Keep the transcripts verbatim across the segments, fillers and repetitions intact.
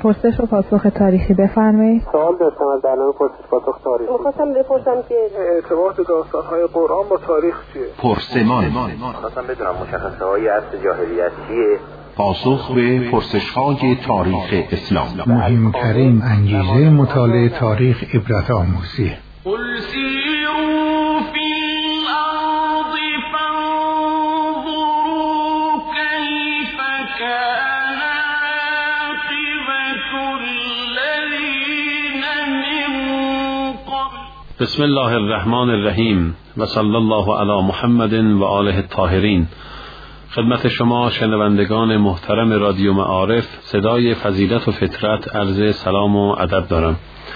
پرسش و پاسخ تاریخی بفرمایید. سوال داشتم از برنامه پرسش پاسخ تاریخی. می‌خواستم بپرسم که ارتباط داستان‌های قرآن با تاریخ چیه؟ پرسمان. می‌خواستم بدونم مشخصه‌های عصر جاهلیت چیه؟ پاسخ به پرسش‌های تاریخ اسلام. مهمترین انگیزه مطالعه تاریخ عبرت آموزیه. بسم الله الرحمن الرحیم و صلی الله علی محمد و آله الطاهرین. خدمت شما شنوندگان محترم رادیو معارف صدای فضیلت و فطرت عرض سلام و ادب دارم.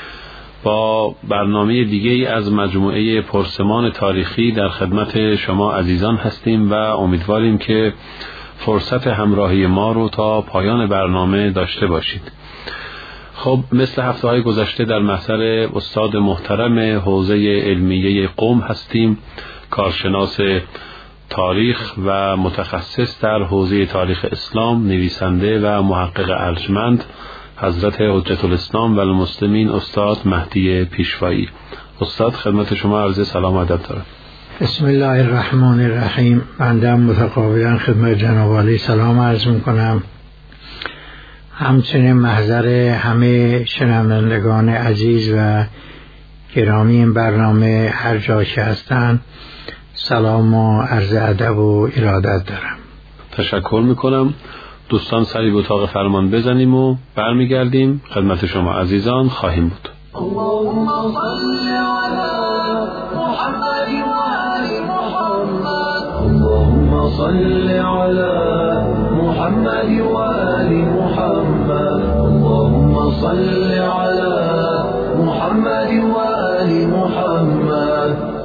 با برنامه دیگه از مجموعه پرسمان تاریخی در خدمت شما عزیزان هستیم و امیدواریم که فرصت همراهی ما رو تا پایان برنامه داشته باشید. خب مثل هفته های گذشته در محضر استاد محترم حوزه علمیه قم هستیم، کارشناس تاریخ و متخصص در حوزه تاریخ اسلام، نویسنده و محقق ارجمند حضرت حجت الاسلام و المسلمین استاد مهدی پیشوایی. استاد خدمت شما عرض سلام و ادب دارم. بسم الله الرحمن الرحیم. بنده متقابلا خدمت جناب عالی سلام عرض میکنم، همچنین محضر همه شنوندگان عزیز و گرامی این برنامه هر جا که هستن سلام و عرض ادب و ارادت دارم. تشکر میکنم. دوستان سری به اتاق فرمان بزنیم و برمیگردیم خدمت شما عزیزان خواهیم بود. اللهم صل علی محمد و آل محمد. اللهم صل علی محمد و آل محمد. اللهم صل علی محمد و آل محمد.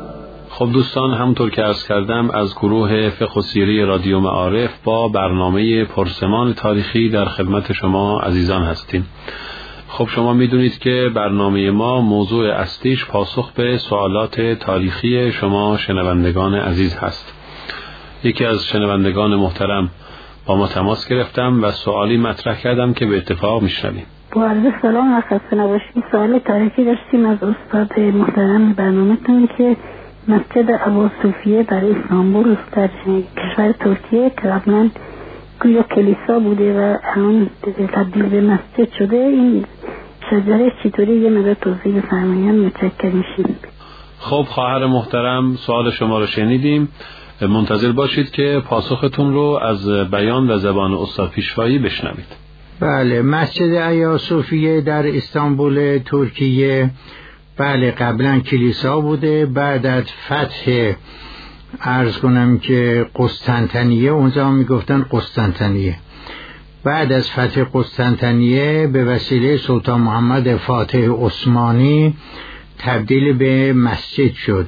خب دوستان، همونطور که عرض کردم از گروه فقه و سیره رادیو معارف با برنامه پرسمان تاریخی در خدمت شما عزیزان هستیم. خب شما میدونید که برنامه ما موضوع اصلیش پاسخ به سوالات تاریخی شما شنوندگان عزیز هست. یکی از شنوندگان محترم با ما تماس گرفتم و سوالی مطرح کردم که به اتفاق میشنویم. با عرض سلام و خسته نباشید. سوال تاریخی داشتیم از استاد محترم برنامه‌تون که مسجد ابوصوفیه در استانبول در کشور ترکیه که قبلا گویا کلیسا بوده و الان تبدیل به مسجد شده، این شجره چطوری یه مقدار توضیح بفرمایید؟ متشکرم میشیم. خب خواهر محترم سوال شما رو شنیدیم، منتظر باشید که پاسختون رو از بیان و زبان استاد پیشوایی بشنوید. بله، مسجد ایاصوفیه در استانبول ترکیه بله قبلا کلیسا بوده. بعد از فتح عرض کنم که قسطنطنیه، اونجا میگفتن قسطنطنیه، بعد از فتح قسطنطنیه به وسیله سلطان محمد فاتح عثمانی تبدیل به مسجد شد.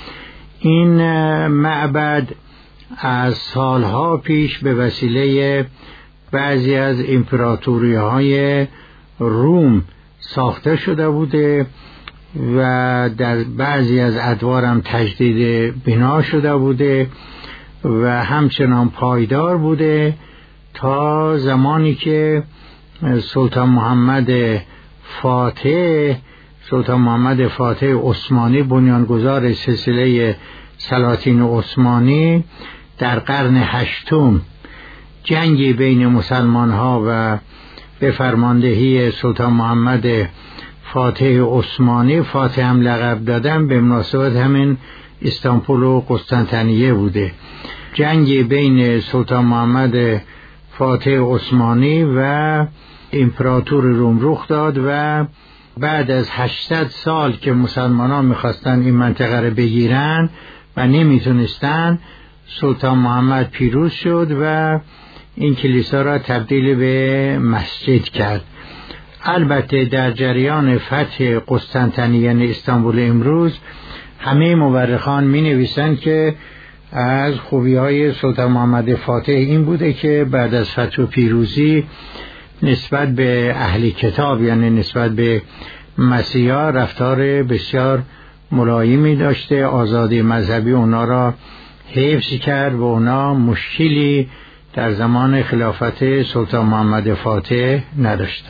این معبد از سالها پیش به وسیله بعضی از امپراتوری های روم ساخته شده بوده و در بعضی از ادوار هم تجدید بنا شده بوده و همچنان پایدار بوده تا زمانی که سلطان محمد فاتح سلطان محمد فاتح عثمانی بنیانگذار سلسله سلاطین عثمانی در قرن هشتم جنگی بین مسلمان ها و به فرماندهی سلطان محمد فاتح عثمانی، فاتح هم لقب دادن به مناسبت همین استانبول و قسطنطنیه بوده، جنگی بین سلطان محمد فاتح عثمانی و امپراتور روم رخ داد و بعد از هشتصد سال که مسلمانان میخواستن این منطقه رو بگیرن و نمیتونستن، سلطان محمد پیروز شد و این کلیسا را تبدیل به مسجد کرد. البته در جریان فتح قسطنطنیه یعنی استانبول امروز همه مورخان می نویسند که از خوبی های سلطان محمد فاتح این بوده که بعد از فتح و پیروزی نسبت به اهل کتاب یعنی نسبت به مسیحا رفتار بسیار ملایمی داشته، آزادی مذهبی اونا را حفظ کرد و اونا مشکلی در زمان خلافت سلطان محمد فاتح نداشتن.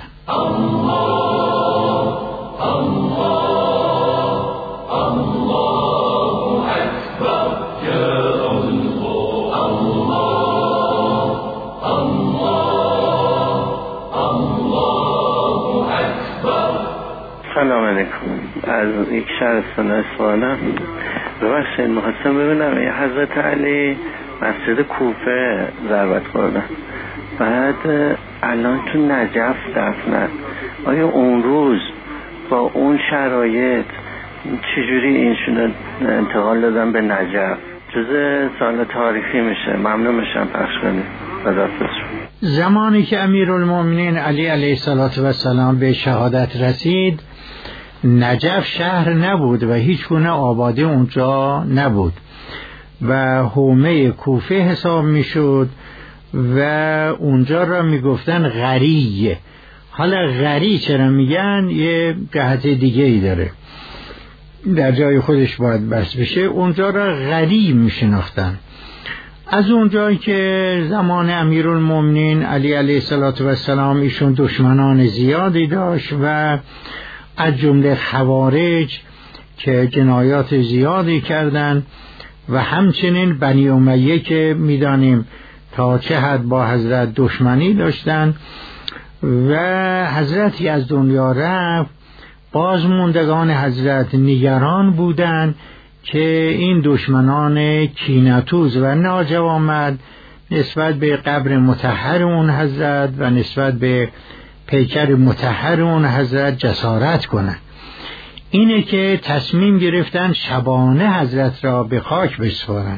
سلام علیکم. از یک شهرستان اصفهانم. ببخشید می‌خواستم ببینم یه حضرت علی مسجد کوفه ضربت خوردن، بعد الان تو نجف دفنن. آیا اون روز با اون شرایط چجوری اینشون انتقال دادن به نجف؟ جزء سال تاریخی میشه. ممنون میشم پخش کنید. خداحافظ. زمانی که امیرالمومنین علی علیه السلام به شهادت رسید، نجف شهر نبود و هیچ گونه آبادی اونجا نبود و حومه کوفه حساب میشد و اونجا را میگفتن غریه. حالا غری چرا میگن؟ یه جهت دیگه ای داره، در جای خودش باید بس بشه. اونجا را غری میشناختن. از اونجایی که زمان امیرالمومنین علی علیه السلام ایشون دشمنان زیادی داشت و از جمله خوارج که جنایات زیادی کردند و همچنین بنی امیه که میدانیم تا چه حد با حضرت دشمنی داشتند و حضرتی از دنیا رفت، بازموندگان حضرت نگران بودند که این دشمنان کینه‌توز و ناجوانمرد نسبت به قبر مطهر اون حضرت و نسبت به پیکر مطهر اون حضرت جسارت کنند. اینه که تصمیم گرفتن شبانه حضرت را به خاک بسپارند.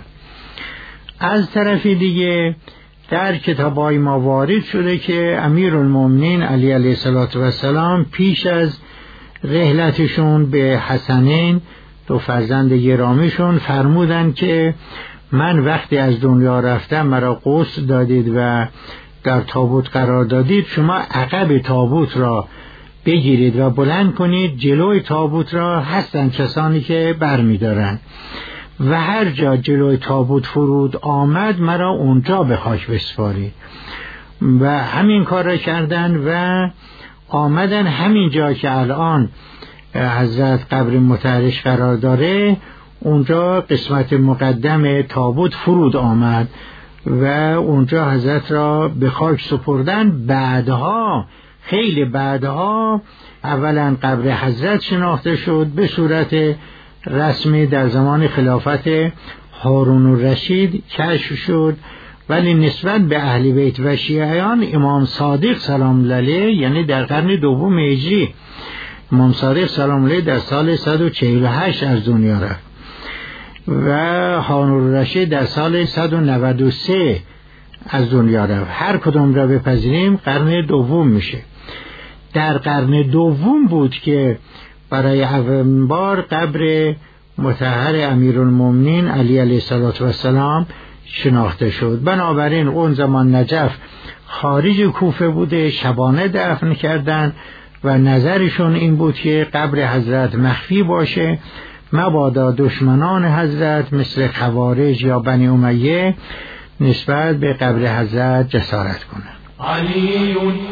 از طرف دیگه در کتابای ما وارد شده که امیرالمومنین علی علیه السلام پیش از رحلتشون به حسنین دو فرزند گرامیشون فرمودن که من وقتی از دنیا رفتم مرا غسل دادید و در تابوت قرار دادید، شما عقب تابوت را بگیرید و بلند کنید. جلوی تابوت را هستن کسانی که بر می دارن و هر جا جلوی تابوت فرود آمد مرا اونجا به خاک بسپارید. و همین کار را کردن و آمدن همین جا که الان حضرت قبر مطهرش قرار داره، اونجا قسمت مقدم تابوت فرود آمد و اونجا حضرت را به خاک سپردن. بعدها خیلی بعدها اولا قبر حضرت شناخته شد به صورت رسمی در زمان خلافت هارون الرشید کشف شد، ولی نسبت به اهل بیت و شیعیان امام صادق سلام علیه، یعنی در قرن دوم هجری، امام صادق سلام علیه در سال صد و چهل و هشت از دنیا رفت و هارون الرشید در سال صد و نود و سه از دنیا رفت. هر کدام را بپذیریم قرن دوم میشه. در قرن دوم بود که برای اولین بار قبر مطهر امیرالمومنین علی علیه السلام شناخته شد. بنابراین اون زمان نجف خارج کوفه بوده، شبانه دفن کردن و نظرشون این بود که قبر حضرت مخفی باشه، مبادا دشمنان حضرت مثل خوارج یا بنی امیه نسبت به قبر حضرت جسارت کنند. علی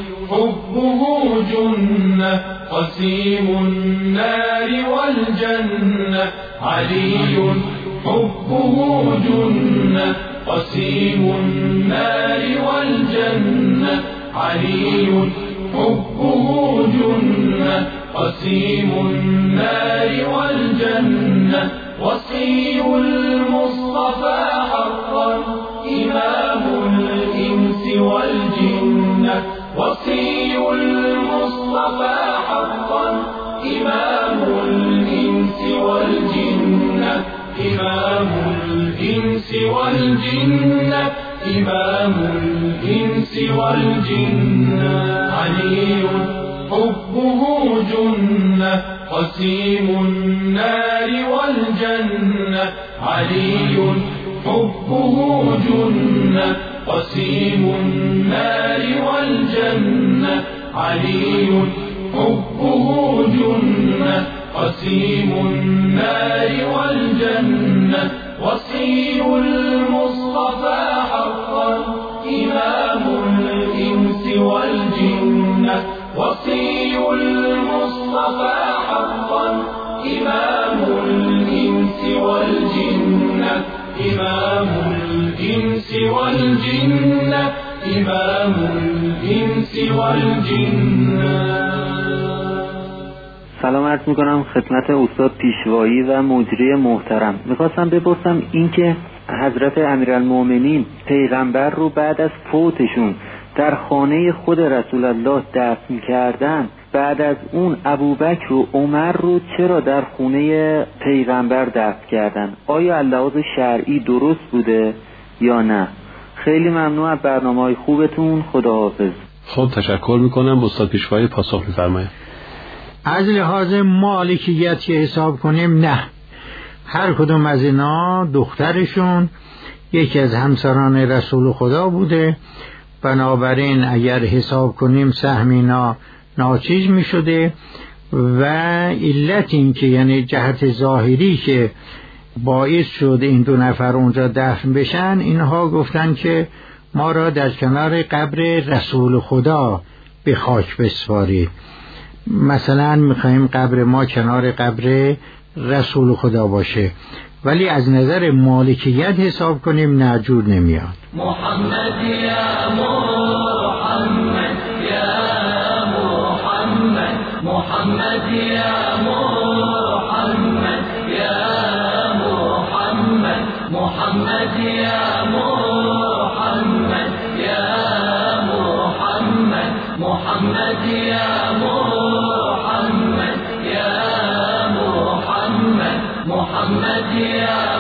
حبه جنة قسیم النار والجنة. علی حبه جنة قسیم النار والجنة. علی حبه جنة قسیم النار والجنة. وصي المصطفى حقا إمام الإنس والجنة. وصي المصطفى حقا إمام الإنس والجنة. إمام الإنس والجنة. إمام الإنس والجنة. علي حبه جنة قسيم النار والجنة. علي حبه جنة قسيم النار والجنة. علي حبه جنة قسيم النار والجنة. وصي المصطفى حقا إمام الإنس والجنة وصي المصطفى حقا إمام الإنس والجنة إمام الإنس والجنة إمام الإنس والجنة. سلام عرض میکنم خدمت استاد پیشوایی و مجری محترم. میخواستم بپرسم این که حضرت امیرالمومنین پیغمبر رو بعد از فوتشون در خانه خود رسول الله دفن کردن، بعد از اون ابوبکر و عمر رو چرا در خونه پیغمبر دفن کردن؟ آیا لحاظ شرعی درست بوده یا نه؟ خیلی ممنون از برنامه‌های خوبتون. خداحافظ. خب تشکر میکنم. استاد پیشوایی پاسخ میفرمایید. از لحاظ مالکیت که حساب کنیم نه، هر کدوم از اینا دخترشون یکی از همسران رسول خدا بوده، بنابراین اگر حساب کنیم سهم اینا ناچیز می شده و علت این که یعنی جهت ظاهری که باعث شد این دو نفر اونجا دفن بشن، اینها گفتن که ما را در کنار قبر رسول خدا به خاک بسپارید. مثلا میخوایم قبر ما کنار قبر رسول خدا باشه، ولی از نظر مالکیت حساب کنیم نه، جور نمیاد. محمد یا محمد یا محمد محمد یا محمد یا محمد محمد یا محمد یا محمد محمد یا محمد یا محمد محمد یا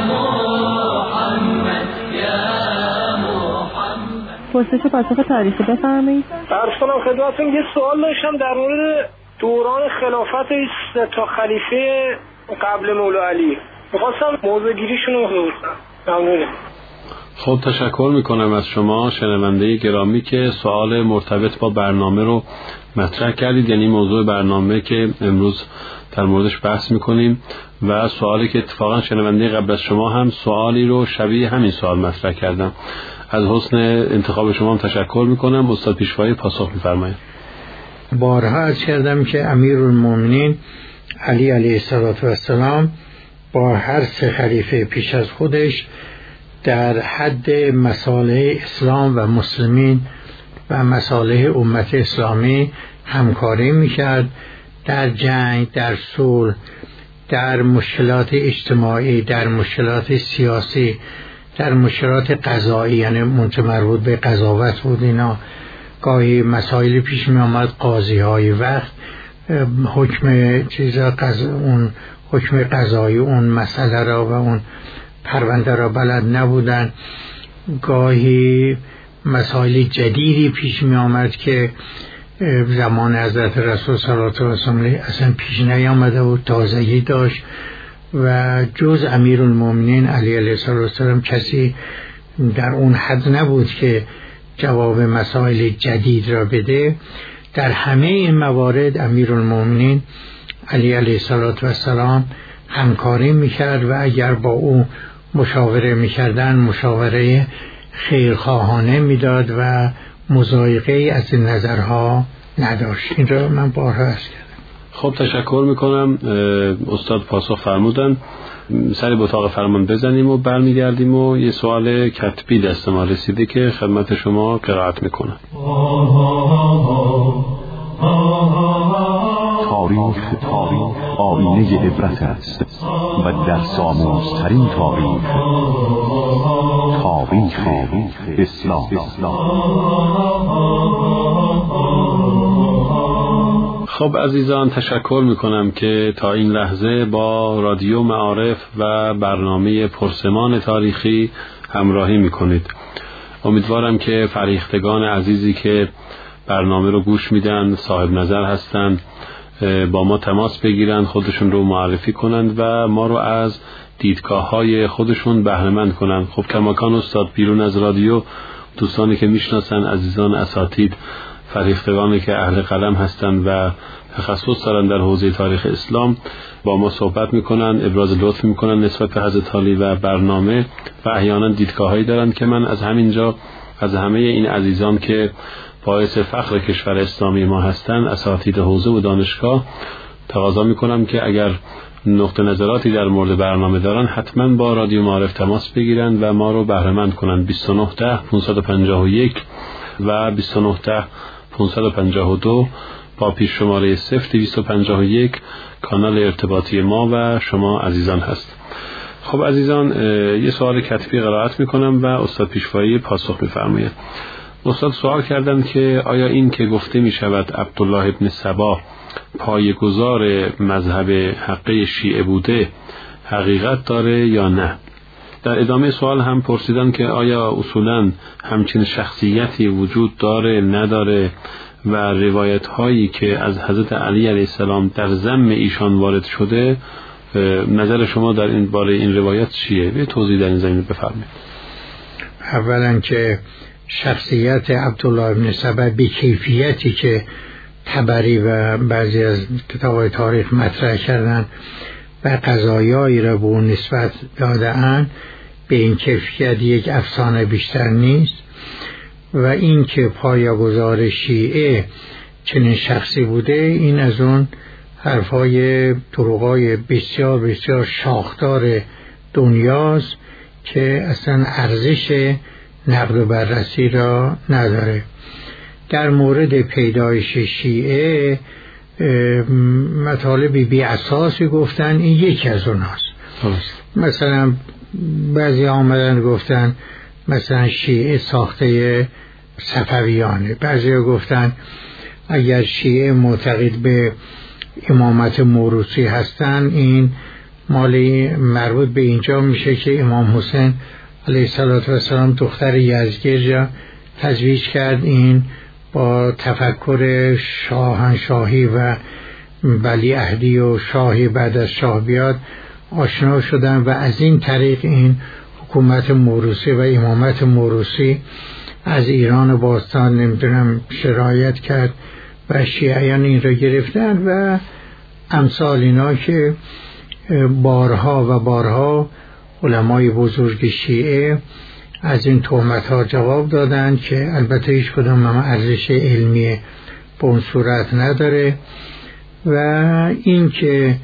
محمد یا محمد. پرسش و پاسخ تاریخی بفرمایید. عرض کنم خدمتتون یه سوال داشتم در مورد دوران خلافت تا خلیفه قبل مولا علی، می‌خواستم موضوع گیریشون رو بپرسم. ممنونم. خب تشکر میکنم از شما شنونده گرامی که سوال مرتبط با برنامه رو مطرح کردید، یعنی موضوع برنامه که امروز در موردش بحث میکنیم و سوالی که اتفاقا شنونده قبل از شما هم سوالی رو شبیه همین سوال مطرح کردم. از حسن انتخاب شما هم تشکر میکنم. استاد پیشوایی پاسخ میفرمایید. بارها عرض کردم که امیرالمومنین علی علیه السلام با هر سه خلیفه پیش از خودش در حد مصالح اسلام و مسلمین و مصالح امت اسلامی همکاری میکرد، در جنگ، در صلح، در مشکلات اجتماعی، در مشکلات سیاسی، در مشکلات قضایی، یعنی منچه مربوط به قضاوت بود. اینا گاهی مسائل پیش می آمد، قاضی های وقت حکم چیزا قضا اون حکم قضایی اون مسئله را و اون پرونده را بلد نبودن. گاهی مسائل جدیدی پیش می آمد که زمان حضرت رسول صلی الله علیه و سلم اصلا پیش نیامده بود، تازگی داشت و جز امیرالمومنین علی علیه السلام کسی در اون حد نبود که جواب مسائل جدید را بده. در همه این موارد امیرالمومنین علی علیه السلام همکاری میکرد و اگر با او مشاوره میکردن مشاوره خیرخواهانه میداد و مضایقه از این نظرها نداشت. این را من بارها عرض کردم. خب تشکر میکنم. استاد پاسخ فرمودن. سری به اتاق فرمان بزنیم و برمیگردیم و یه سوال کتبی دست ما رسیده که خدمت شما قرائت میکنم. تاریخ تاریخ آینه عبرت است و در ساموزترین تاریخ تاریخ اسلام. خب عزیزان تشکر میکنم که تا این لحظه با رادیو معارف و برنامه پرسمان تاریخی همراهی میکنید. امیدوارم که فریختگان عزیزی که برنامه رو گوش میدن صاحب نظر هستند با ما تماس بگیرن، خودشون رو معرفی کنند و ما رو از دیدگاه های خودشون بهره‌مند کنند. خب کماکان استاد بیرون از رادیو دوستانی که میشناسن، عزیزان اساتید، فریختگانی که اهل قلم هستند و تخصص دارن در حوزه تاریخ اسلام با ما صحبت میکنن، ابراز لطف میکنن نسبت به حضرت علی و برنامه و احیانا دیدگاهایی دارن که من از همینجا از همه این عزیزان که باعث فخر کشور اسلامی ما هستند، اساتید حوزه و دانشگاه، تقاضا میکنم که اگر نقطه نظراتی در مورد برنامه دارن حتما با رادیو معارف تماس بگیرن و ما رو بهره مند کنن. بیست و نه ده پانصد و پنجاه و یک و بیست و نه ده پانصد و پنجاه و دو با پیش شماره صفر دویست و پنجاه و یک کانال ارتباطی ما و شما عزیزان هست. خب عزیزان، یه سوال کتبی قرائت میکنم و استاد پیشوایی پاسخ میفرمایند. استاد سوال کردن که آیا این که گفته میشود عبدالله ابن سبا پایه‌گذار مذهب حقه شیعه بوده حقیقت داره یا نه؟ در ادامه سوال هم پرسیدن که آیا اصولاً همچین شخصیتی وجود داره نداره و روایت هایی که از حضرت علی علیه السلام در ذم ایشان وارد شده، نظر شما در این باره این روایت چیه؟ به توضیح در این زمینه بفرمایید. اولا که شخصیت عبدالله ابن سبا به کیفیتی که طبری و بعضی از کتاب‌های تاریخ مطرح کردن و قضایایی را به اون نسبت داده‌اند، به این کیفیت یک افسانه بیشتر نیست. و این که پایه‌گذار شیعه چنین شخصی بوده، این از اون حرفای دروغای بسیار بسیار شاخدار دنیاست که اصلا ارزش نقد و بررسی را نداره. در مورد پیدایش شیعه مطالبی بی اساسی گفتن، این یکی از اوناست. مثلا بعضی آمدن گفتن مثلا شیعه ساخته صفویانه، بعضی گفتن اگر شیعه معتقد به امامت موروثی هستن، این مالی مربوط به اینجا میشه که امام حسین علیه السلام دختر یزدگرد را تزویج کرد. این با تفکر شاهنشاهی و ولیعهدی و شاهی بعد از شاه بیاد آشنا شدن و از این طریق این حکومت موروثی و امامت موروثی از ایران باستان نمیدونم شرایط کرد و شیعیان این را گرفتن و امثال اینا که بارها و بارها علمای بزرگ شیعه از این تهمت ها جواب دادن که البته هیچ کدام هم ارزش علمی به اون صورت نداره. و این که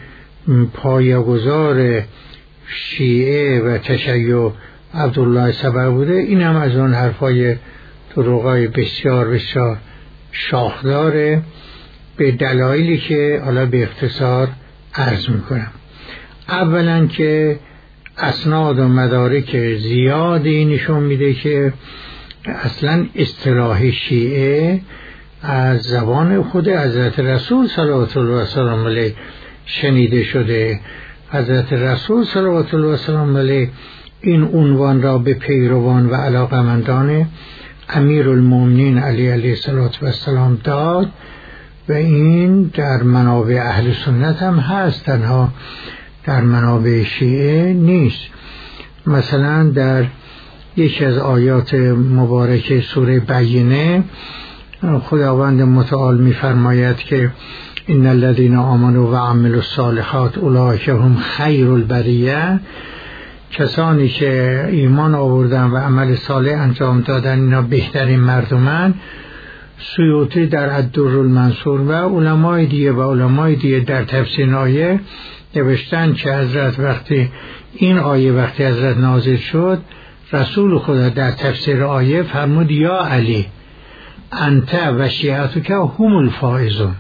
پایه‌گذار شیعه و تشیع عبدالله سبا بوده، این هم از اون حرفای دروغای بسیار بسیار شاخداره، به دلایلی که حالا به اختصار عرض میکنم. اولا که اسناد و مدارک زیادی نشون میده که اصلا اصطلاح شیعه از زبان خود حضرت رسول صلوات الله و سلام علیه شنیده شده. حضرت رسول صلوات الله و سلام علیه این عنوان را به پیروان و علاقمندان امیرالمومنین علی علیه السلام داد و این در منابع اهل سنت هم هست، تنها در منابع شیعه نیست. مثلا در یکی از آیات مبارک سوره بینه خداوند متعال می‌فرماید که ان الذين آمنوا و عملوا الصالحات اولئک هم خیر البریه، کسانی که ایمان آوردن و عمل صالح انجام دادن اینا بهترین مردمان. سیوطی در الدر المنصور و علمای دیگه و علمای دیگه در تفسیر آیه نوشتن که حضرت وقتی این آیه وقتی حضرت نازل شد، رسول خدا در تفسیر آیه فرمود یا علی انت و شیعتک هم الفائزون.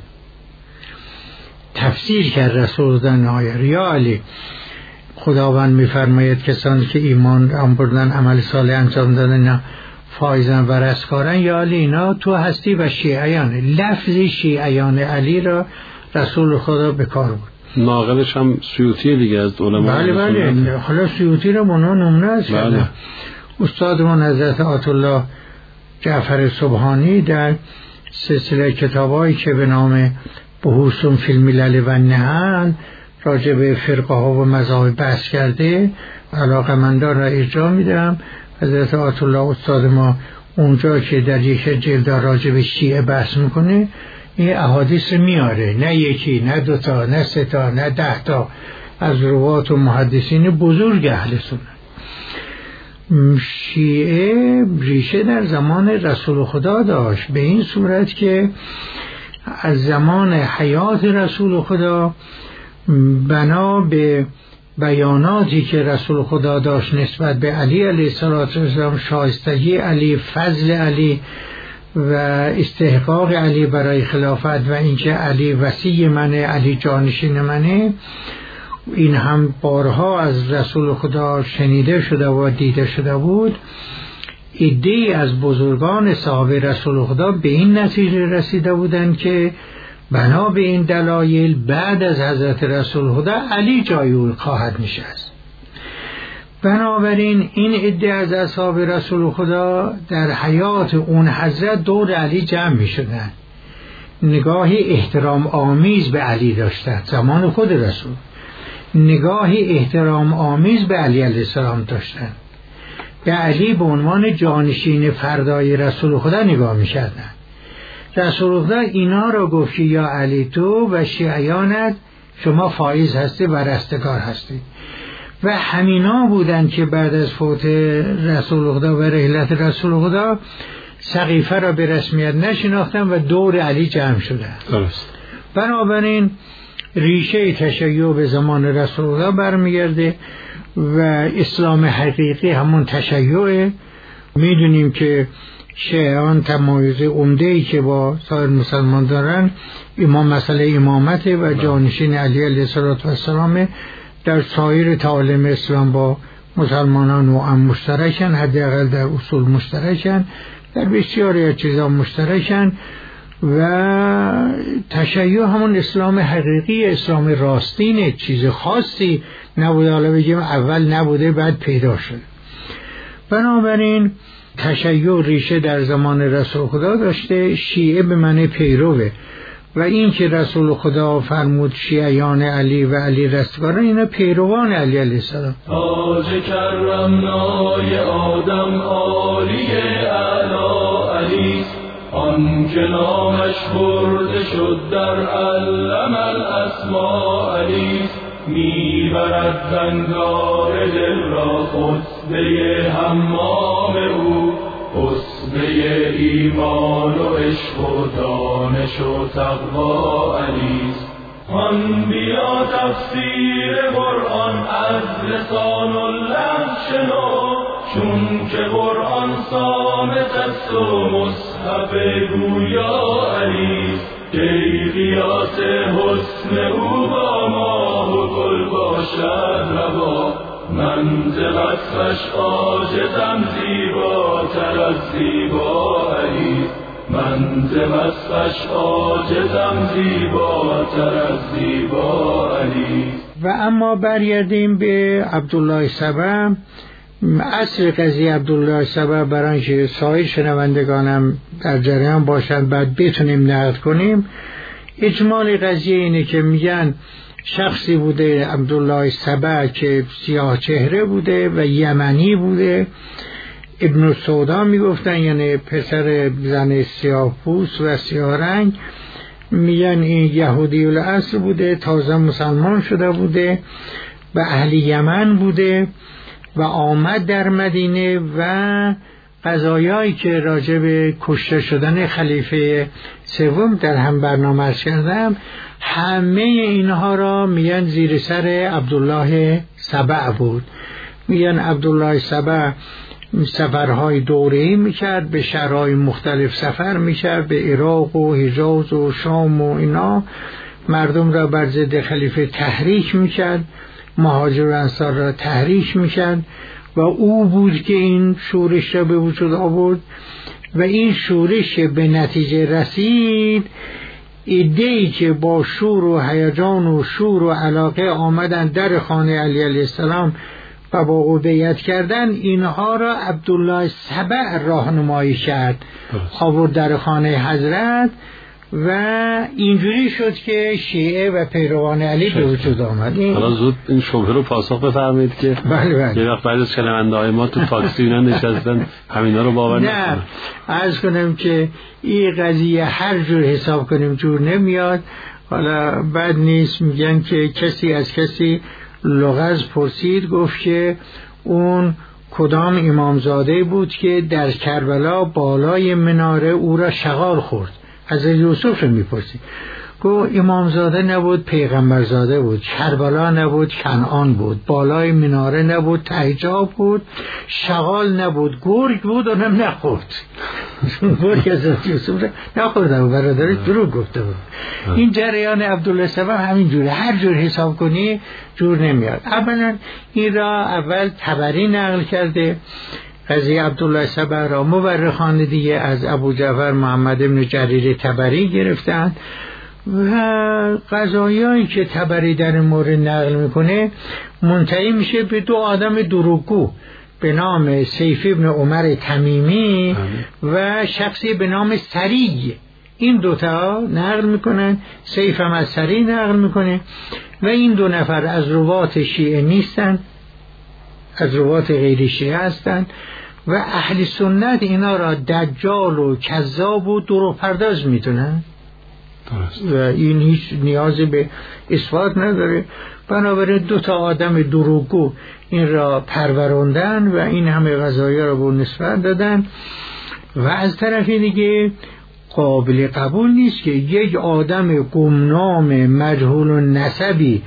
تفسیر کرد رسول خدا آیه، یا علی خداوند میفرماید کسانی که ایمان آوردن عمل صالح انجام دادن اینا فایزن و رستگارن، یا علی اینا تو هستی و شیعیان. لفظ شیعیان علی را رسول خدا به کار بود. ناقلش هم سیوطی دیگه از علماء. بله بله، حالا سیوطی را منو نمونه است. بله. استادمون حضرت آیت الله جعفر سبحانی در سلسله کتابایی که به نام بحوث فی الملل و النحل راجع به فرقه ها و مذاهب بحث کرده، علاقمندان را ارجاع میدم. حضرت آیت الله استاد ما اونجا که در یک جلد راجع به شیعه بحث میکنه این احادیث میاره، نه یکی نه دوتا نه سه تا نه ده تا از روات و محدثین بزرگ اهل سنت. شیعه ریشه در زمان رسول خدا داشت، به این صورت که از زمان حیات رسول خدا بنا به بیاناتی که رسول خدا داشت نسبت به علی علیه السلام، شایستگی علی، فضل علی و استحقاق علی برای خلافت و اینکه علی وصی منه، علی جانشین منه، این هم بارها از رسول خدا شنیده شده و دیده شده بود. عده‌ای از بزرگان صحابه رسول خدا به این نتیجه رسیده بودند که بنا به این دلایل بعد از حضرت رسول خدا علی جای او خواهد نشست. بنابراین این عده از اصحاب رسول خدا در حیات اون حضرت دور علی جمع می شدن، نگاهی احترام آمیز به علی داشتند. زمان خود رسول نگاهی احترام آمیز به علی علیه السلام داشتند، به علی به عنوان جانشین فردای رسول خدا نگاه می کردن. رسول خدا اینا را گفت که یا علی تو و شیعیانت شما فائز هستی و رستگار هستی، و همینا بودند که بعد از فوت رسول خدا و رحلت رسول خدا سقیفه را به رسمیت نشناختن و دور علی جمع شدند. درست. بنابراین ریشه تشیع به زمان رسول خدا برمیگرده و اسلام حقیقی همون تشیعه. میدونیم که شیعان تمایز عمده‌ای که با سایر مسلمان دارن امام مسئله امامت و جانشین علی علیه السلام در سایر تعالیم اسلام با مسلمانان و هم مشترکن، حداقل در اصول مشترکن، در بسیاری از چیزا مشترکن و تشیع همون اسلام حقیقی، اسلام راستینه، چیز خاصی نبوده، حالا بگیم اول نبوده بعد پیدا شده. بنابراین تشیع ریشه در زمان رسول خدا داشته. شیعه به معنی پیروه و این که رسول خدا فرمود شیعیان علی و علی رستگاران، اینا پیروان علی علیه السلام. تاج کرمنای آدم عالی اعلی علی، آن که نامش برده شد در علم الاسماء علی، میبرد زنگار دل را خطبه حمام او، خطبه ایمان و عشق و دانش و تقوا علی. آن بیا تفسیر قرآن از لسان الله شنو، چون که قرآن صامت است و مصحف گویا علی. کی قیاس حسن او با ماه و گل باشد روا، منطق اصفش عاجزم زیباتر از زیبا علی. منطق اصفش عاجزم زیباتر از زیبا علی. و اما برگردیم به عبدالله سبع. اصل قضیه عبدالله سبع برای اینکه سایر شنوندگانم در جریان باشند بعد بتونیم نقد کنیم، اجمال قضیه اینه که میگن شخصی بوده عبدالله سبع که سیاه چهره بوده و یمنی بوده، ابن سودا میگفتن، یعنی پسر زن سیاه پوست و سیاه رنگ. میگن این یهودی الاصل بوده، تازه مسلمان شده بوده و اهل یمن بوده و آمد در مدینه و قضایایی که راجع به کشته شدن خلیفه سوم در هم برنامه کردم، همه اینها را میگن زیر سر عبدالله سبع بود. میگن عبدالله سبع سفرهای دوره‌ای میکرد، به شهرهای مختلف سفر میکرد، به عراق و حجاز و شام و اینا، مردم را بر ضد خلیفه تحریک میکرد، مهاجر و انصار را تحریک میکرد و او بود که این شورش را به وجود آورد و این شورش به نتیجه رسید. عده‌ای که با شور و هیجان و شور و علاقه آمدن در خانه علی علیه السلام و با او بیعت کردن، اینها را عبدالله سبع راهنمایی کرد، آورد در خانه حضرت و اینجوری شد که شیعه و پیروان علی به وجود آمد. حالا زود این شبهه رو پاسخ بفرمایید که بله بله. یه وقت بعد از شنونده‌های ما تو تاکسی اینا نشستن همینا رو باور نکنن. نه، عرض کنم که این قضیه هر جور حساب کنیم جور نمیاد. حالا بد نیست میگن که کسی از کسی لغز پرسید، گفت که اون کدام امامزاده بود که در کربلا بالای مناره او را شغال خورد. حضرت یوسف رو میپرسی. گو امامزاده نبود، پیغمبرزاده بود. کربلا نبود، کنعان بود. بالای مناره نبود، تحجاب بود. شغال نبود، گرگ بود، اونم نخورد. گرگ حضرت یوسف نخورده بود، برادرش دروغ گفته بود. این جریان عبدالله سبا همین جوره، هر جور حساب کنی جور نمیاد. اولا این را اول طبری نقل کرده، قضیه عبدالله سبا را. مورخان دیگه از ابو جعفر محمد بن جریر طبری گرفتند و قضایایی که طبری در مورد نقل میکنه منتهی میشه به دو آدم دروغگو به نام سیف ابن عمر تمیمی و شخصی به نام سری. این دوتا نقل میکنن، سیف هم از سری نقل میکنه و این دو نفر از روات شیعه نیستن، از روات غیر شیعه هستن و اهل سنت اینا را دجال و کذاب و دروغ پرداز میتونن و این هیچ نیاز به اثبات نداره. بنابراین دو تا آدم دروغگو این را پروراندن و این همه قضایا را به نسبت دادن و از طرف دیگه قابل قبول نیست که یک آدم گمنام مجهول النسبی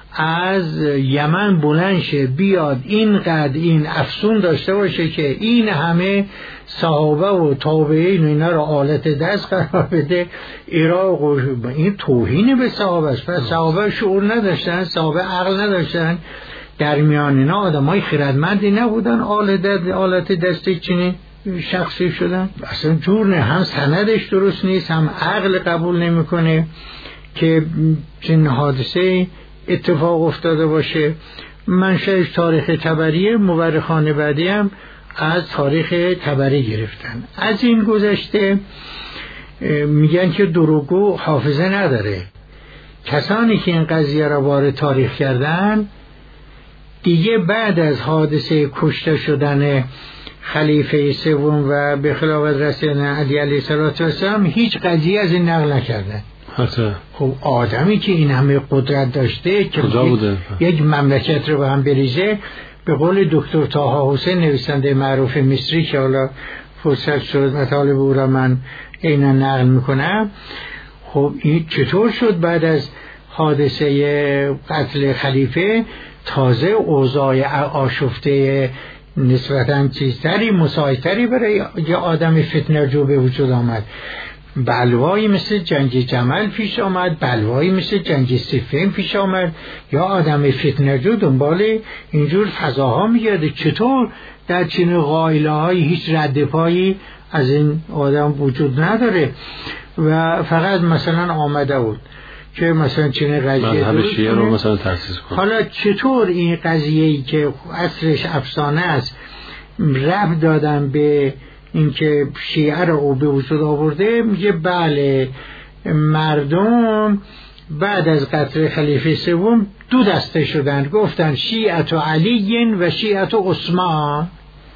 از یمن بلند شه بیاد اینقدر این افسون داشته باشه که این همه صحابه و تابعین و اینا را آلت دست قرار بده. عراق و این توهین به صحابه است. پس صحابه شعور نداشتن، صحابه عقل نداشتن، در میان اینا آدم های خردمندی نبودن، آلت دست چنین شخصی شدن. اصلا جور نه، هم سندش درست نیست، هم عقل قبول نمیکنه که چنین حادثه اتفاق افتاده باشه. منشأش تاریخ طبریه، مورخان بعدی هم از تاریخ طبری گرفتن. از این گذشته میگن که دروغگو حافظه نداره. کسانی که این قضیه را وارد تاریخ کردن دیگه بعد از حادثه کشته شدن خلیفه سوم و به خلافت رسیدن علی علیه السلام هیچ قضیه از این نقل نکردن. خب آدمی که این همه قدرت داشته که یک مملکت رو به هم بریزه، به قول دکتر طاها حسین نویسنده معروف مصری که حالا فرصت شد مطالب او را من عینا نقل میکنم، خب این چطور شد بعد از حادثه قتل خلیفه تازه اوضاع آشفته نسبتاً چیزتری مساعدتری برای یه آدم فتنه‌جو به وجود آمد؟ بلوایی مثل جنگ جمل پیش آمد، بلوایی مثل جنگ صفین پیش آمد، یا آدم فتنه‌جو دنبال اینجور فضاها میگرده. چطور در چنین غایله های هیچ رد پایی از این آدم وجود نداره و فقط مثلا آمده بود که مثلا چنین قضیه مذهب شیعه رو مثلا تأسیس کنه؟ حالا چطور این قضیه‌ای که اصلش افسانه است ربط دادن به اینکه شیعه رو او به وجود آورده؟ میگه بله، مردم بعد از قتل خلیفه سوم دو دسته شدن، گفتن شیعت و علی و شیعت و عثمان.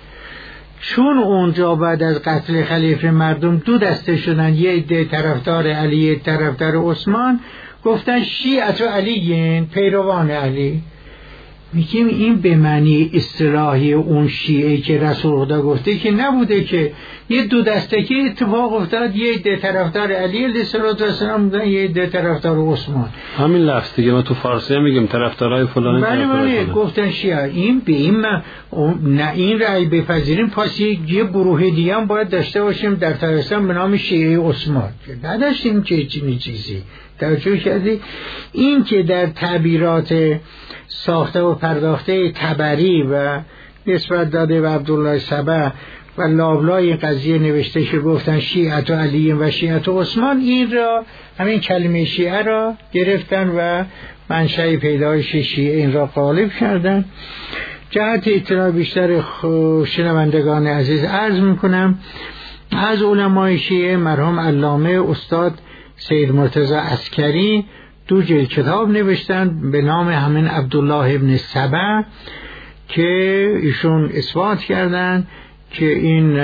چون اونجا بعد از قتل خلیفه مردم دو دسته شدن، یه عده طرفدار علی یه طرفدار عثمان، گفتن شیعت و علی، پیروان علی. میگیم این به معنی اصطلاحی اون شیعه که رسول خدا گفته که نبوده، که یه دو دسته که اتفاق افتاد، یه عده طرفدار علی علیه السلام بودن، یه عده طرفدار عثمان. همین لفظ دیگه ما تو فارسی هم میگیم طرفدارای فلان. بله بله گفتن شیعه. این به این ما نه این رأی بپذیریم، پس یه گروه دیگه هم باید داشته باشیم در تاریخ به نام شیعه عثمان. نداشتیم که چنین چیزی. توجه کردی؟ این که در تعبیرات ساخته و پرداخته طبری و نسبت داده به عبدالله سبا و لابلای قضیه نوشته که گفتن شیعت و علی و شیعت و عثمان، این را همین کلمه شیعه را گرفتن و منشأ پیدایش شیعه این را غالب کردن. جهت اطلاع بیشتر شنوندگان عزیز عرض میکنم از علمای شیعه مرحوم علامه استاد سید مرتضی عسکری دو جلد کتاب نوشتن به نام همین عبدالله ابن سبا که ایشون اثبات کردن که این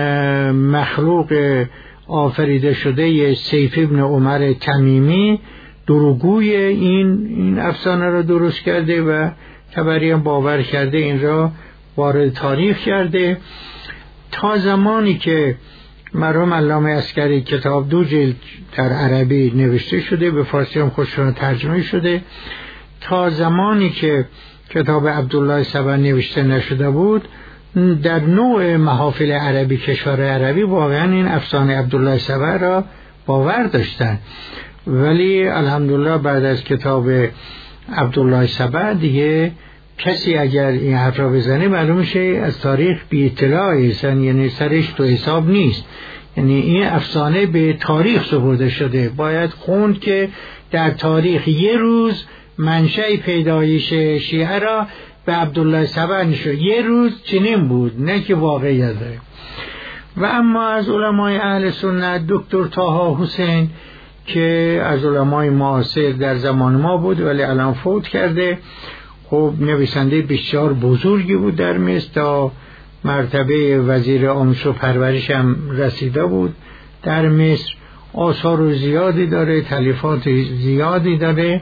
مخلوق آفریده شده سیف ابن عمر تمیمی دروغگوی این این افسانه را درست کرده و طبری هم باور کرده این را وارد تاریخ کرده تا زمانی که مرحوم علامه عسکری کتاب دو جلد در عربی نوشته شده، به فارسی هم خودشون ترجمه شده، تا زمانی که کتاب عبدالله سبع نوشته نشده بود در نوع محافل عربی کشور عربی واقعا این افسانه عبدالله سبع را باور داشتن، ولی الحمدلله بعد از کتاب عبدالله سبع دیگه کسی اگر این حرف را بزنه معلوم میشه از تاریخ بی اطلاعی هستن، یعنی سرش تو حساب نیست، یعنی این افسانه به تاریخ سپرده شده. باید خوند که در تاریخ یه روز منشأ پیدایش شیعه را به عبدالله سبع نشد، یه روز چنین بود، نه که واقعیت داره. و اما از علمای اهل سنت دکتر طه حسین که از علمای معاصر در زمان ما بود ولی الان فوت کرده، خب نویسنده بسیار بزرگی بود در مصر، تا مرتبه وزیر آموزش و پرورش هم رسیده بود در مصر، آثار زیادی داره، تالیفات زیادی داره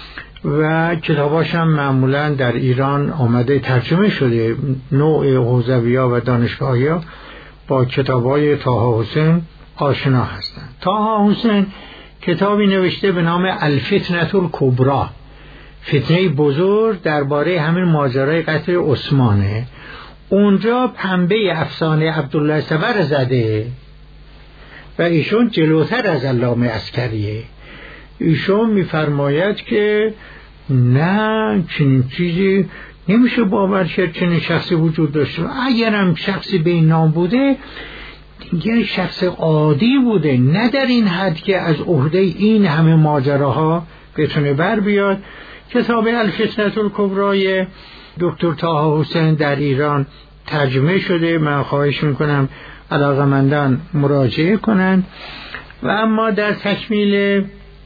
و کتاباش هم معمولا در ایران آمده ترجمه شده. نوع حوزوی‌ها و دانشگاهی‌ها با کتابای طه حسین آشنا هستند. طه حسین کتابی نوشته به نام الفتنة الکبری، فتنه بزرگ درباره همین ماجرای قتل عثمانه. اونجا پنبه افسانه عبدالله سبع زده و ایشون جلوتر از علامه عسکریه. ایشون میفرماید که نه چنین چیزی نمیشه باور کرد چنین شخصی وجود داشته، اگرم شخصی به این نام بوده دیگه شخص عادی بوده، نه در این حد که از عهده این همه ماجراها بتونه بر بیاد. کتاب الفتنة الکبری دکتر طه حسین در ایران ترجمه شده، من خواهش میکنم علاقه‌مندان مراجعه کنند. و اما در تکمیل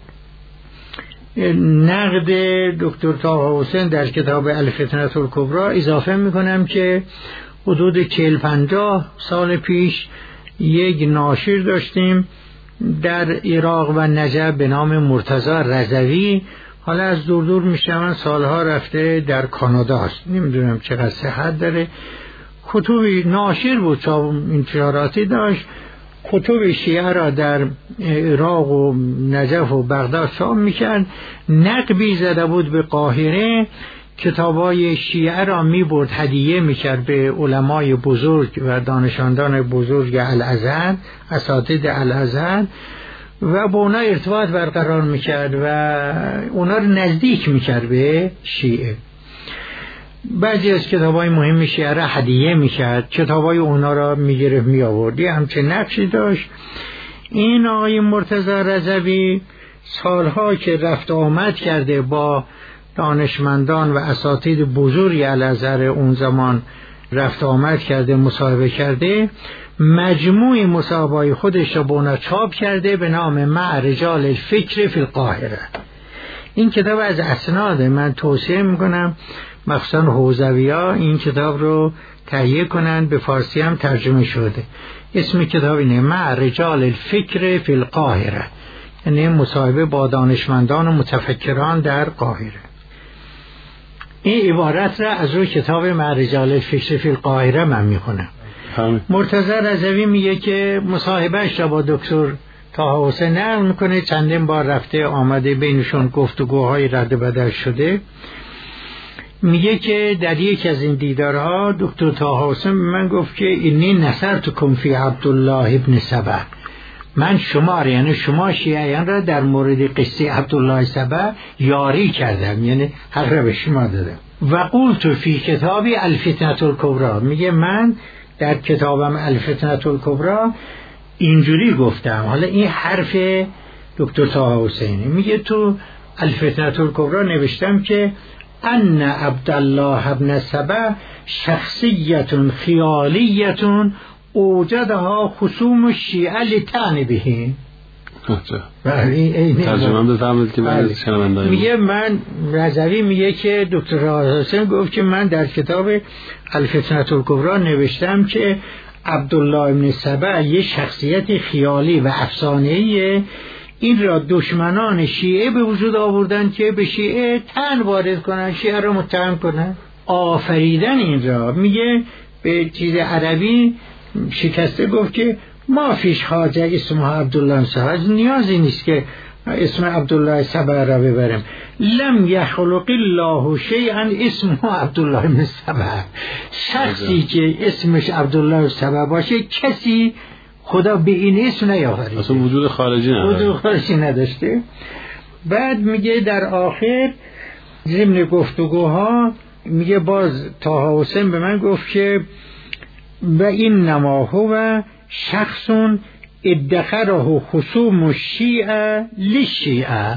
نقد دکتر طه حسین در کتاب الفتنة الکبری اضافه میکنم که حدود چهل پنجاه سال پیش یک ناشر داشتیم در عراق و نجف به نام مرتضی رضوی، حالا از دور دور میشنون سالها رفته در کانادا است، نمیدونم چقدر صحت داره. کتبی ناشر بود، چاپ انتشاراتی داشت، کتب شیعه را در عراق و نجف و بغداد چاپ میکرد. نقبی زده بود به قاهره، کتابای شیعه را میبرد هدیه میکرد به علمای بزرگ و دانشمندان بزرگ الازهر، اساتید الازهر، و با اونا ارتباط برقرار میکرد و اونا رو نزدیک میکرد به شیعه. بعضی از کتابای مهم شیعه را هدیه میکرد، کتابای اونا را میگرفت میآورد، همچه نقشی داشت. این آقای مرتضی رضوی سالها که رفت آمد کرده با دانشمندان و اساتید بزرگ الازهر اون زمان رفت آمد کرده، مصاحبه کرده، مجموع مصاحبه‌های خودش را با چاپ کرده به نام مع رجال الفکر فی القاهره. این کتاب از اسناد من توصیه میکنم مخصوصا حوزوی‌ها این کتاب رو تهیه کنند، به فارسی هم ترجمه شده. اسم کتاب اینه مع رجال الفکر فی القاهره، یعنی مصاحبه با دانشمندان و متفکران در قاهره. این عبارت را از روی کتاب مع رجال الفکر فی القاهره من میخونم. مرتضی رضوی میگه که مصاحبهش را با دکتر طه حسین نقل میکنه، چندین بار رفته آمده، بینشون گفتگوهای رد بدل شده. میگه که در یک از این دیدارها دکتر طه حسین به من گفت که اینی نصرتکم فی عبدالله ابن سبع، من شما یعنی شما شیعیان را در مورد قصه عبدالله سبع یاری کردم، یعنی حق را به شما دادم. و قلت فی کتابی الفتنة الکبری، میگه من در کتابم الفتنة الکبری اینجوری گفتم. حالا این حرف دکتر طه حسینی، میگه تو الفتنة الکبری نوشتم که ان عبدالله ابن سبع شخصیت خیالیت اوجدها خصوم الشیعه لطعن بهم. ترجمه بفرمایید که من شنونده. میگه من رضوی میگه که دکتر حسین گفت که من در کتاب الفتنة الکبری نوشتم که عبدالله ابن سبع یه شخصیت خیالی و افسانه‌ایه، این را دشمنان شیعه به وجود آوردن که به شیعه طعن وارد کنن، شیعه را متهم کنن. آفریدن این را. میگه به چیز عربی شکسته گفت که ما فیش حاجه اسمها عبدالله سبع، نیازی نیست که اسم عبدالله سبع را ببرم. لم یخلق الله شیئا اسمه عبدالله بن سبع، شخصی که اسمش عبدالله سبع باشه کسی خدا به این اسم نیاورده، اصلا وجود خارجی نداره، وجود خارجی نداشته. بعد میگه در آخر ضمن گفتگوها میگه باز طه حسین به من گفت که و این نما هو شخص ادخره خصوم الشیعه للشیعه،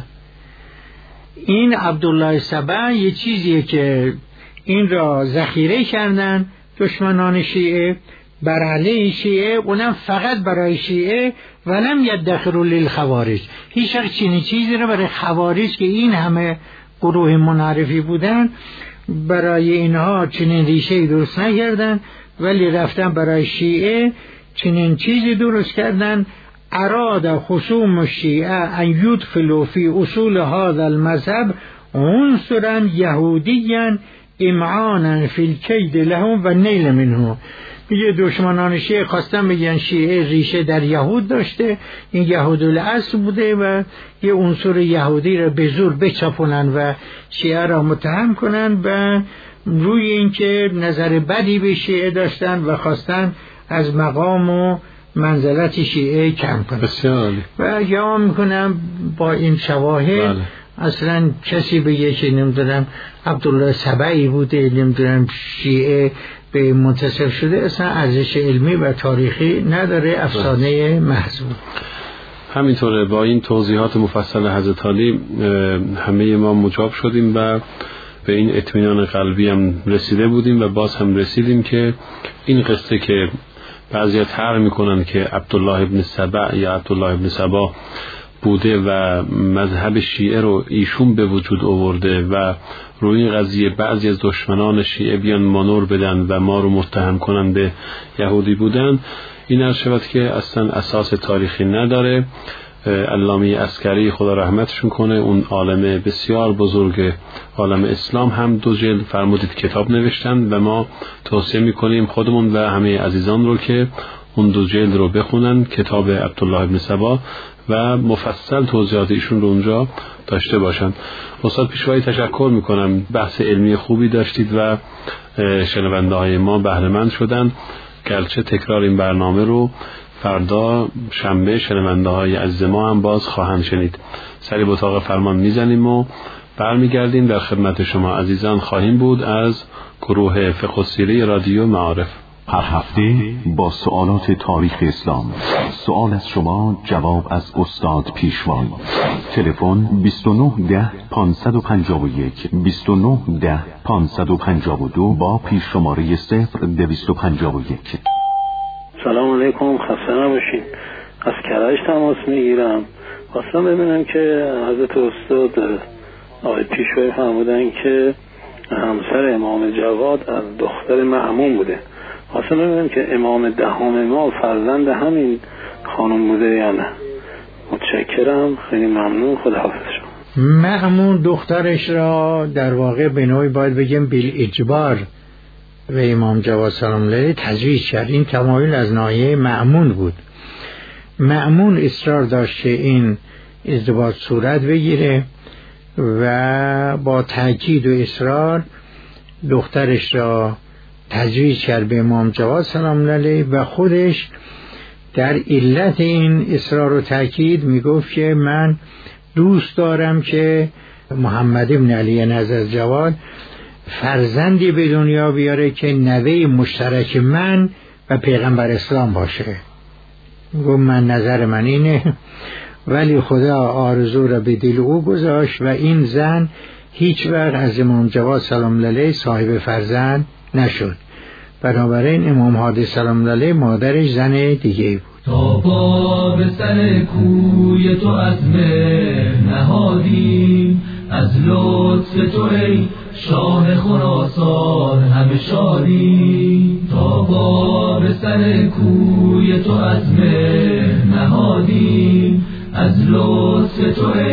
این عبدالله سبع یه چیزیه که این را ذخیره کردن دشمنان شیعه بر علیه شیعه، اونم فقط برای شیعه، ولم یدخروا للخوارج، هیچ وقت چنین چیزی را برای خوارج که این همه گروه منحرفی بودن برای اینها چنین ریشه درست نکردن، ولی رفتن برای شیعه چنین چیزی درست کردن. اراد خصوم الشیعه ان یدخلوا فی اصول هذا المذهب عنصرا یهودیا امعانا فی الکید لهم و نیل منه. میگه دشمنان شیعه خواستن بگن شیعه ریشه در یهود داشته، این یهود الاصل بوده و یه عنصر یهودی را به زور بچپونن و شیعه را متهم کنن و روی اینکه نظر بدی به شیعه داشتن و خواستن از مقام و منزلت شیعه کم کنن. بسیار. و یا میکنم با این شواهد بله. اصلا کسی بگه که نمیدونم عبدالله سبعی بوده نمیدونم شیعه به منتصف شده، اصلا ارزش علمی و تاریخی نداره، افسانه محض بود. همینطوره. با این توضیحات مفصل حضرت علی همه ما مجاب شدیم و به این اطمینان قلبی هم رسیده بودیم و باز هم رسیدیم که این قصه که بعضی طرح میکنن که عبدالله ابن سبع یا عبدالله ابن سبا بوده و مذهب شیعه رو ایشون به وجود آورده و روی این قضیه بعضی از دشمنان شیعه بیان مانور بدن و ما رو متهم کنن به یهودی بودن، این عرض شود که اصلا اساس تاریخی نداره. علامه عسکری خدا رحمتشون کنه، اون عالم بسیار بزرگ عالم اسلام هم دو جلد فرمودید کتاب نوشتن و ما توصیه میکنیم خودمون و همه عزیزان رو که اون دو جلد رو بخونن، کتاب عبدالله ابن سبا، و مفصل توضیحات ایشون رو اونجا داشته باشن. استاد پیشوایی تشکر میکنم، بحث علمی خوبی داشتید و شنونده های ما بهره مند شدن. گرچه تکرار این برنامه رو فردا شنبه شنونده های عزیز ما هم باز خواهند شنید. سری به اتاق فرمان میزنیم و برمیگردیم در خدمت شما عزیزان خواهیم بود از گروه فقه السیره رادیو معارف. هر هفته با سوالات تاریخ اسلام، سوال از شما، جواب از استاد پیشوایی. تلفن بیست و نه ده پانصد و پنجاه و یک بیست و نه ده پانصد و پنجاه و دو با پیش شماره صفر دویست و پنجاه و یک. سلام علیکم، خسته نباشین. از کرج تماس میگیرم. خواستم ببینم که حضرت استاد آقای پیشوایی فرمودن که همسر امام جواد از دختر مأمون بوده. خواستم ببینم که امام دهم ما فرزند همین خانم بوده یا نه. متشکرم، خیلی ممنون، خداحافظ شما. مأمون دخترش را در واقع به نوعی باید بگیم بیل اجبار و امام جواد سلام الله تزویج کرد. این تمایل از ناحیه مأمون بود. مأمون اصرار داشت که این ازدواج صورت بگیره و با تاکید و اصرار دخترش را تزویج کرد به امام جواد سلام الله علیه و خودش در علت این اصرار و تاکید میگفت که من دوست دارم که محمد ابن علی نزد جواد فرزندی به دنیا بیاره که نوه مشترک من و پیغمبر اسلام باشه. گفت من نظر من اینه، ولی خدا آرزو را به دل او گذاشت و این زن هیچ وقت از امام جواد سلام الله علیه صاحب فرزند نشد. بنابراین امام هادی سلام الله علیه مادرش زن دیگه بود. تا پا به سر کوی تو از مهر نهادیم، از لطف تو ای شاه خراسان همه شادیم. تا پا به سر کوی تو از مهر نهادیم، از لطف تو ای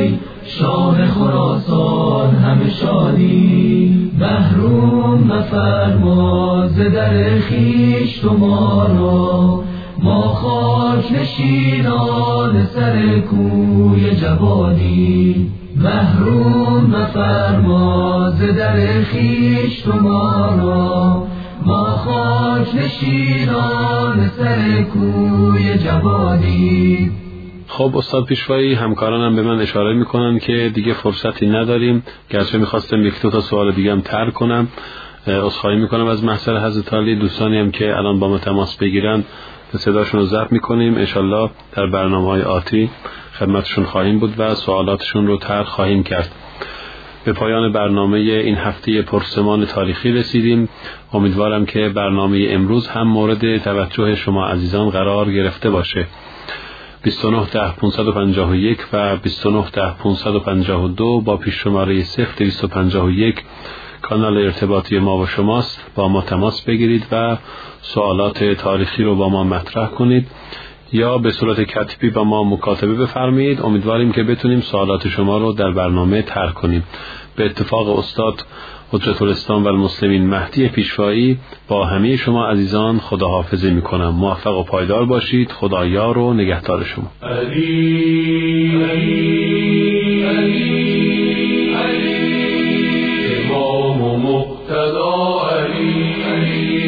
شاه خراسان همه شادی. محروم مفرما ز در خویش تو ما را، ما خاک نشینان سر کوی جوانی. محروم مفرما ز در خویش تو ما را، ما خاک نشینان سر کوی جوانی. خب استاد پیشوایی، همکارانم به من اشاره میکنن که دیگه فرصتی نداریم، گرچه میخواستم یک دو تا سوال دیگه هم طرح کنم. عذرخواهی میکنم از محضر حضرت عالی. دوستانی هم که الان با ما تماس بگیرن صداشون رو ضبط میکنیم، انشالله در برنامه‌های آتی خدمتشون خواهیم بود و سوالاتشون رو طرح خواهیم کرد. به پایان برنامه این هفته پرسمان تاریخی رسیدیم. امیدوارم که برنامه امروز هم مورد توجه شما عزیزان قرار گرفته باشه. بیست و نه ده پانصد و پنجاه و یک و بیست و نه ده پانصد و پنجاه و دو با پیش شماره صفر دویست و پنجاه و یک کانال ارتباطی ما و شماست. با ما تماس بگیرید و سوالات تاریخی رو با ما مطرح کنید یا به صورت کتبی با ما مکاتبه بفرمایید. امیدواریم که بتونیم سوالات شما رو در برنامه طرح کنیم. به اتفاق استاد حجت الاسلام و المسلمین مهدی پیشوایی با همه شما عزیزان خداحافظی میکنم. موفق و پایدار باشید. خدا یار و نگهدار شما. علی علی علی علی امام و مقتدا علی علی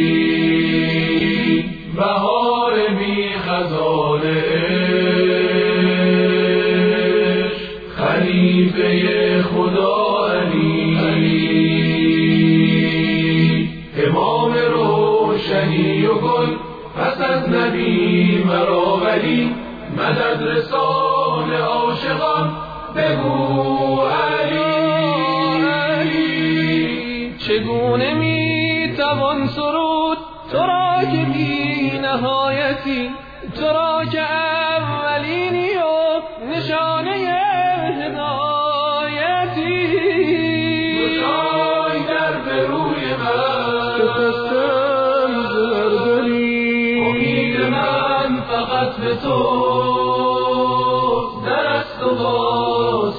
بهار بی خزان عشق خلیفه خدا علی علی امام روشنی و گل پس از نبی مرا ولی مدد رسان عاشقان بگو علی علی چگونه می توان سرود تو را که بی نهایتی، تو را که اولینی و نشانه هدایتی. گشای در به روی من که خستم زردری، امید من فقط به تو درست و باز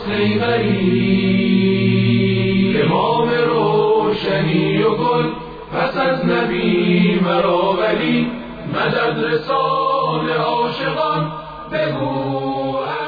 خیبری. امام روشنی و گل پس از نبی مرا ولی مدد رسان عاشقان بگو